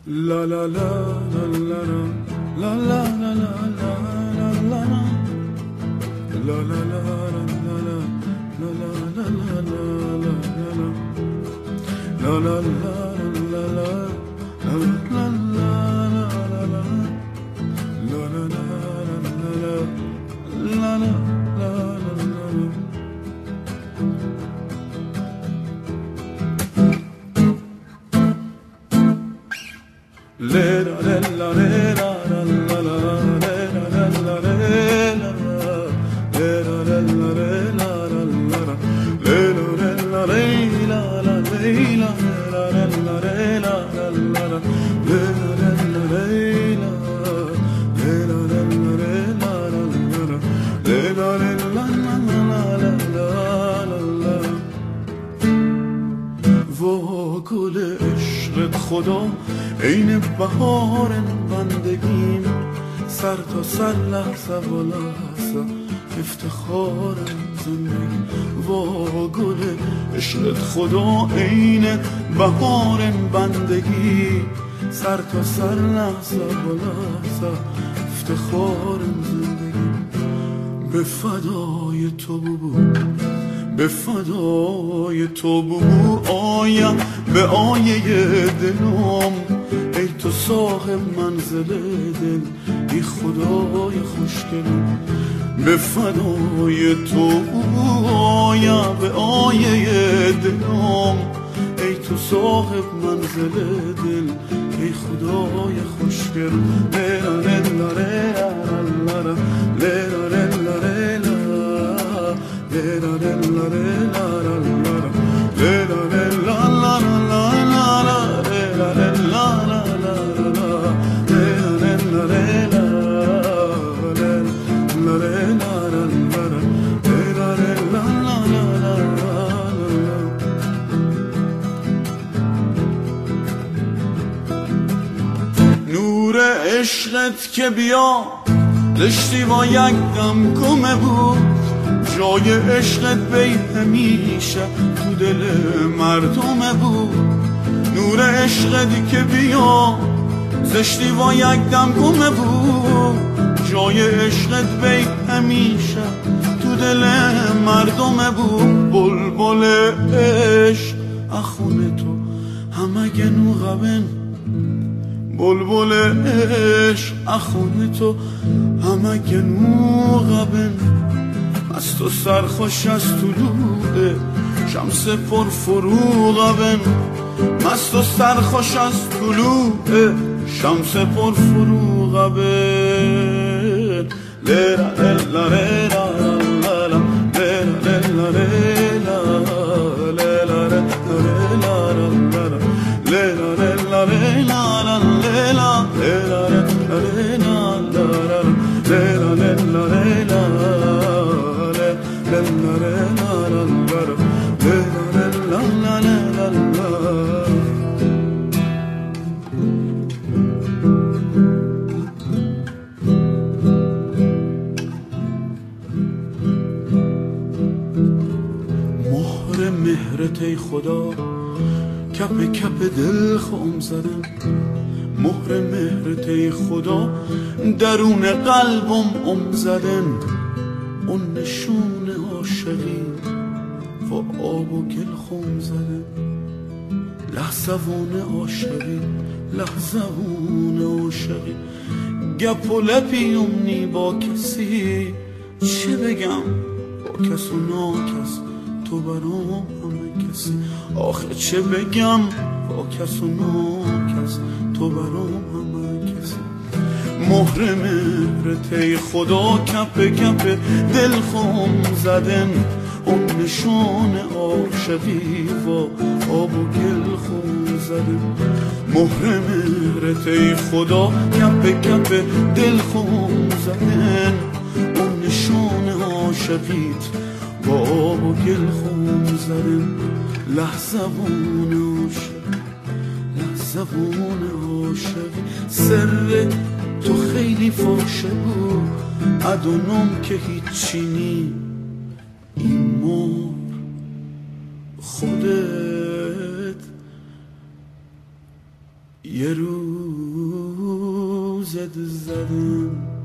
La la la la la la la la la la la la la la la la گل عشقت خدا عین بهار بندگیم، سر تا سر لحظه و لحظه افتخار زندگی. وا گل عشقت خدا عین بهار بندگی، سر تا سر لحظه و لحظه افتخار زندگی. به فدای تو بود، به فدای تو بگو آیم به آیه دلم، ای تو صاحب منزل دل، ای خدای خوشگلم. به فدای تو بگو آیم به آیه دلم، ای تو صاحب منزل دل، ای خدای خوشگلم. نور عشقت که بیا دشتی با یک دم گمه بود، جای عشقت بی همیشه تو دل مردم بود. نور عشقت که بیا زشتی و یک دم گمه بود، جای عشقت بی همیشه تو دل مردم بود. بلبل عشق اخون تو همه گنو غبن، بلبل عشق اخون تو همه گنو غبن. از تو سرخوش از طلوع شمس پر فروغبن، از تو سرخوش از طلوع شمس پر فروغبن. لیرا لیرا لیرا لیرا لیرا مهر مهرت ای خدا کپ کپ دل خم زدم، مهر مهرت ای خدا درون قلبم زدن. اون نشون عاشقی و آب و گل خم زدن، لحظوان عاشقی لحظوان عاشقی. گپ و لپی امنی با کسی چه بگم، با کس و ناکس تو برام همه کسی. آخه چه بگم با کس و ناکس تو برام همه کسی. مهر مهرت ای خدا کپ کپ دل خم زدن، اون نشان عاشقی و آب و گل خم زدن. مهر مهرت ای خدا کپ کپ دل خم زدن، اون نشان عاشقیت با آب و گل خم زدن. لحظوان عاشقی لحظوان عاشقی. سر تو خیلی فاشه بود ادونم که هیچی نی، این مور خودت یه روز زدم